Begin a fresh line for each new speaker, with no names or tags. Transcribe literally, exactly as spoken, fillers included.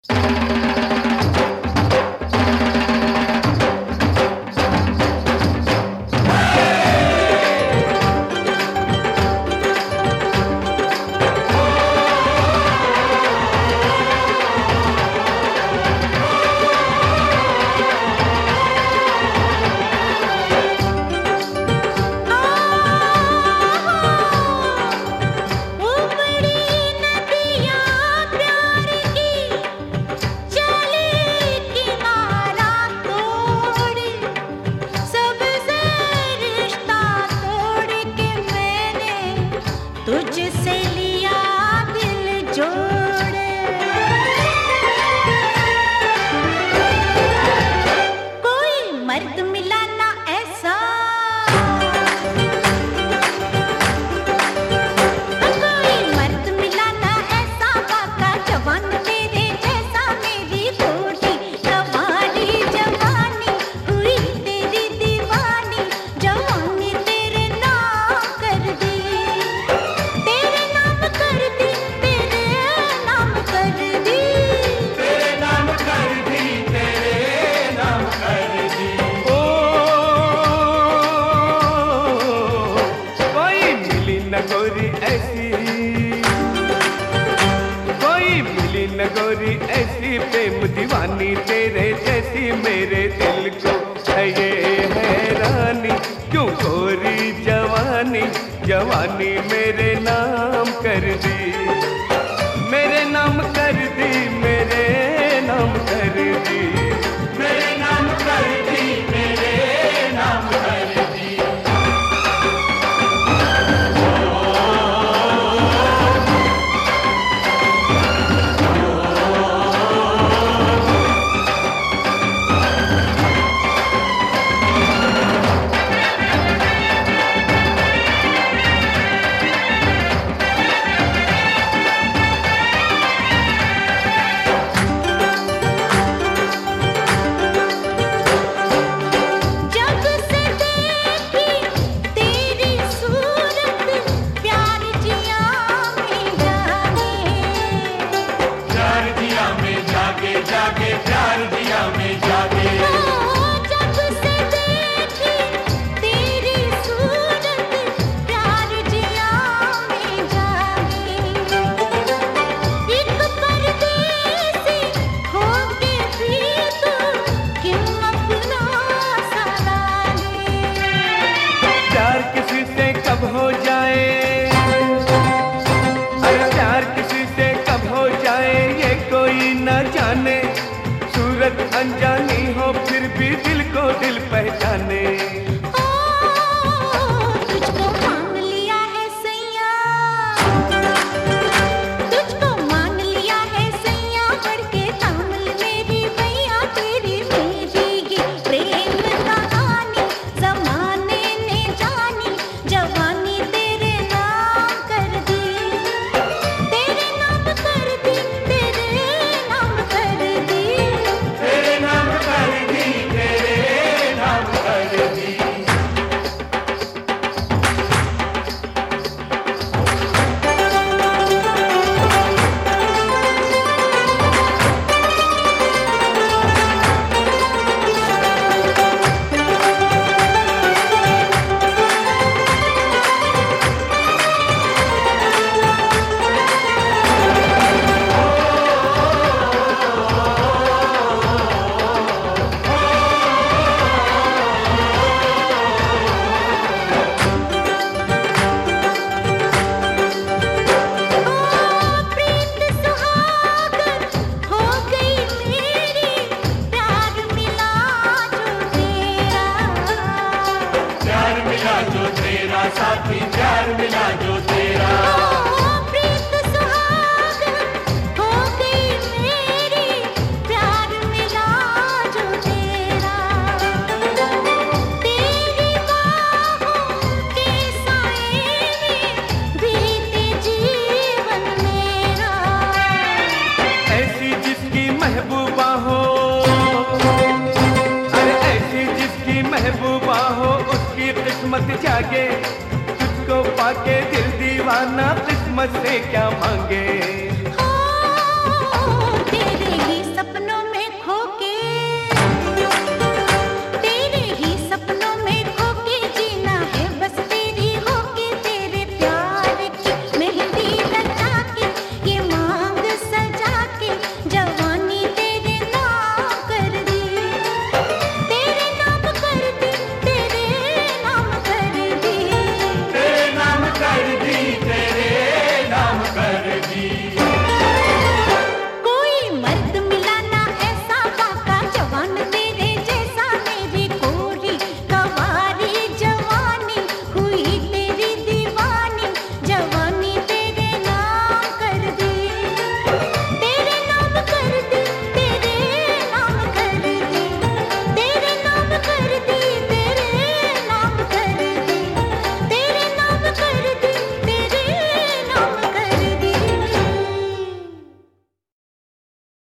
तुझसे लिया दिल जोड़, कोई मर्द मिला ना ऐसा, कोई मर्द मिला ना ऐसा, बाका जवान तेरे जैसा। मेरी थोड़ी जवानी जवानी हुई तेरी दीवानी, जवानी तेरे नाम कर दी, तेरे नाम कर दी, तेरे नाम कर दी,
तेरे नाम कर दी, तेरे नाम कर दी। ओ कोई मिली न गोरी ऐसी, कोई मिली न गोरी ऐसी, प्रेम दीवानी तेरे जैसी। मेरे दिल को है ये हैरानी, क्यों गोरी जवानी जवानी मेरे नाम कर दी, मेरे नाम कर दी, मेरे नाम कर दी, मेरे नाम कर दी, मेरे नाम कर दी।
जब से देखी तेरी सूरत, प्यार जिया में जागे,
प्यार दिया में जागे जागे, प्यार दिया में जागे।
जब से देखी तेरी सूरत, प्यार जिया में जागे, एक परदेसी होके भी तू क्यों अपना सारा ले।
प्यार किसी से कब हो जाए, अरे प्यार किसी से कब हो जाए ये कोई न जाने। सूरत अनजानी हो फिर भी दिल को दिल पहचाने।
ओ, तुझको मान लिया है सैया, तुझको मान लिया है सैया, बढ़ के थाम ले मेरी भैया। तेरी मेरी ये प्रेम कहानी जमाने ने जानी, जवानी तेरे नाम कर दी, तेरे नाम कर दी, तेरे नाम कर दी।
तेरे नाम कर दी, तेरे नाम कर दी।
प्रीत सुहागन हो गई मेरी, प्यार मिला जो तेरा,
प्यार मिला जो तेरा साथी, प्यार मिला जो तेरा।
प्रीत सुहागन हो गई मेरी, प्यार मिला जो तेरा, तेरी बाहों के साए में बीते जीवन मेरा।
ऐसी जिसकी महबूबा हो, अरे ऐसी जिसकी महबूबा हो, उसकी किस्मत जागे। तुझको पाके दिल दीवाना किस्मत से क्या मांगे।